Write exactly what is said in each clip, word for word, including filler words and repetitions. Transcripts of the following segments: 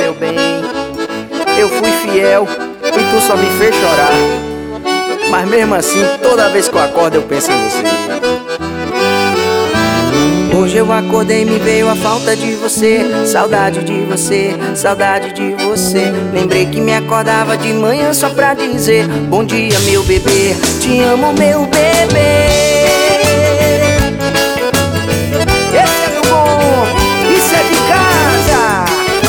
meu bem. Eu fui fiel e tu só me fez chorar. Mas mesmo assim, toda vez que eu acordo eu penso em você. Hoje eu acordei e me veio a falta de você. Saudade de você, saudade de você. Lembrei que me acordava de manhã só pra dizer: bom dia, meu bebê, te amo, meu bebê. Esse é do bom, isso é de casa.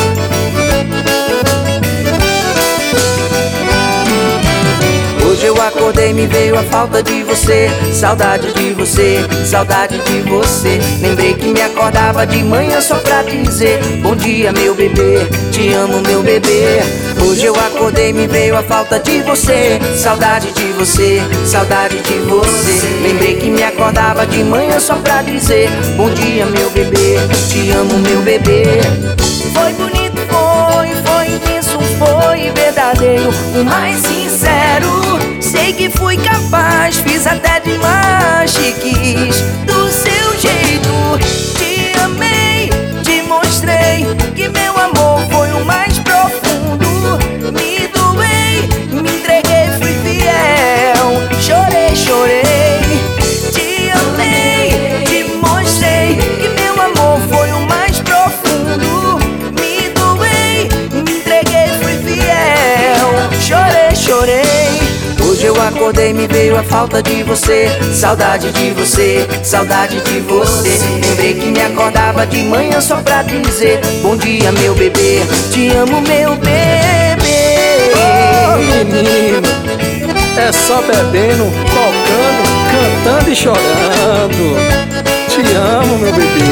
Hoje eu acordei e me veio a falta de você. Saudade de você, saudade de você. Lembrei que me acordava de manhã só pra dizer: bom dia, meu bebê, te amo, meu bebê. Hoje eu acordei e me veio a falta de você. Saudade de você, saudade de você. Lembrei que me acordava de manhã só pra dizer: bom dia, meu bebê, te amo, meu bebê. Foi bonito, foi, foi intenso, foi verdadeiro, o mais sincero. Sei que fui capaz, fiz até demais, te quis do seu jeito. Te amei, te mostrei que meu amor foi o mais profundo. Me doei, me entreguei, fui fiel. Chorei, chorei. Te amei, te mostrei que meu amor foi o mais profundo. Me doei, me entreguei, fui fiel. Chorei, chorei. Hoje eu acordei e me veio a falta de você. Saudade de você, saudade de você. Lembrei que me acordava de manhã só pra dizer: bom dia, meu bebê, te amo, meu bebê. Oh, menino, é só bebendo, tocando, cantando e chorando. Te amo, meu bebê.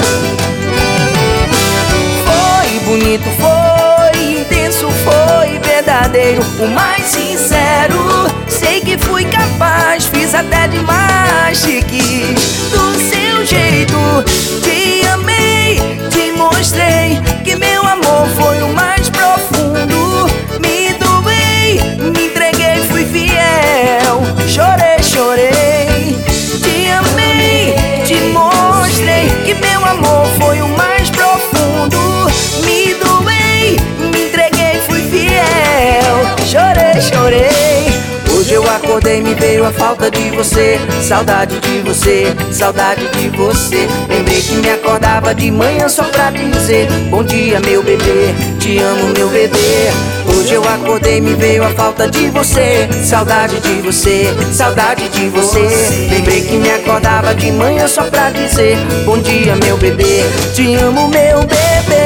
Foi bonito, foi intenso, foi verdadeiro, o mais sincero. Sei que fui capaz, fiz até demais, te quis do seu jeito. Te amei, te mostrei que meu amor foi o mais profundo. Me doei, me entreguei, fui fiel. Chorei, chorei. Te amei, te mostrei que meu amor foi o mais profundo. Me doei, me entreguei, fui fiel. Chorei, chorei. Hoje eu acordei e me veio a falta de você. Saudade de você, saudade de você. Lembrei que me acordava de manhã só pra dizer: bom dia, meu bebê, te amo, meu bebê. Hoje eu acordei e me veio a falta de você. Saudade de você, saudade de você. Lembrei que me acordava de manhã só pra dizer: bom dia, meu bebê, te amo, meu bebê.